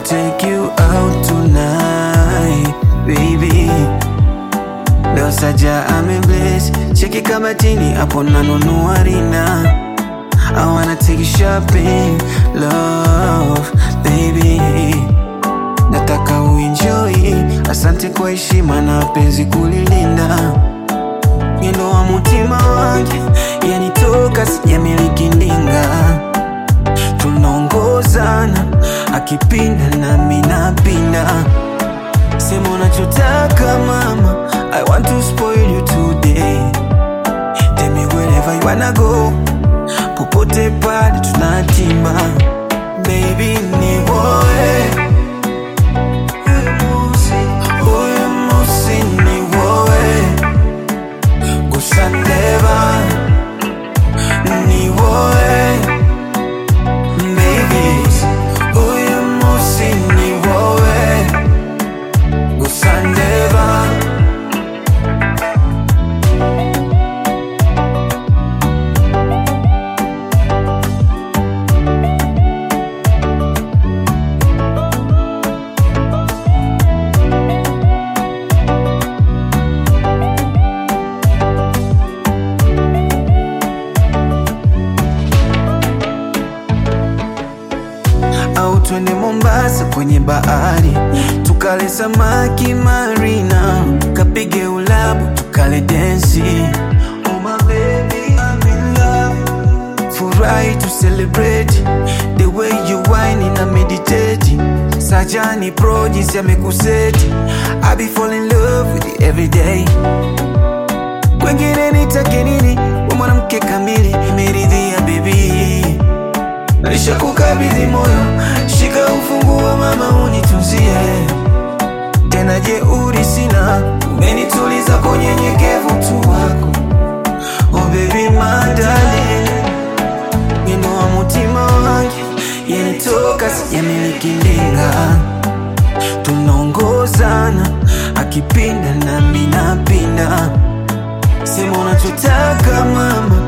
take you out tonight, baby. Leo saja amebless, cheki kabatini hapo nanunua rina. I wanna take you shopping, love, baby. Nataka uenjoy, asante kwa heshima na penzi kulilinda. Ngendo wa mutima wangu, yanitoka sijamiliki ndinga. Tunaongozana, akipinda nami napinda. Sema unachotaka mama, I want to spoil you today. Tell me wherever you wanna go, popote pale tunatimba. Baby ni wewe, uyu musi ni wewe. Gusa ndeba ni wewe. Baby uyu musi ni wewe. Gusa ndeba. Au twende Mombasa kwenye bahari, tukale samaki marina, kapige ulabu tukale densi. Oh my baby, I'm in love. Furahi to celebrate the way you whine na meditate. Sajani pro jinsi amekuseti, I be fall in love with you every day. Kwengine nitake nini, wewe mwanamke kamili, nimeridhia baby. Nisha kukabidhi moyo, shika ufunguo mama unitunzie. Tena jeuri sina, umenituliza kwa unyenyekevu tu wako. Oh baby my darling, ngendo wa mutima wangu, yanitoka sijamiliki ndinga. Tunaongozana, akipinda nami napinda. Sema unachotaka mama,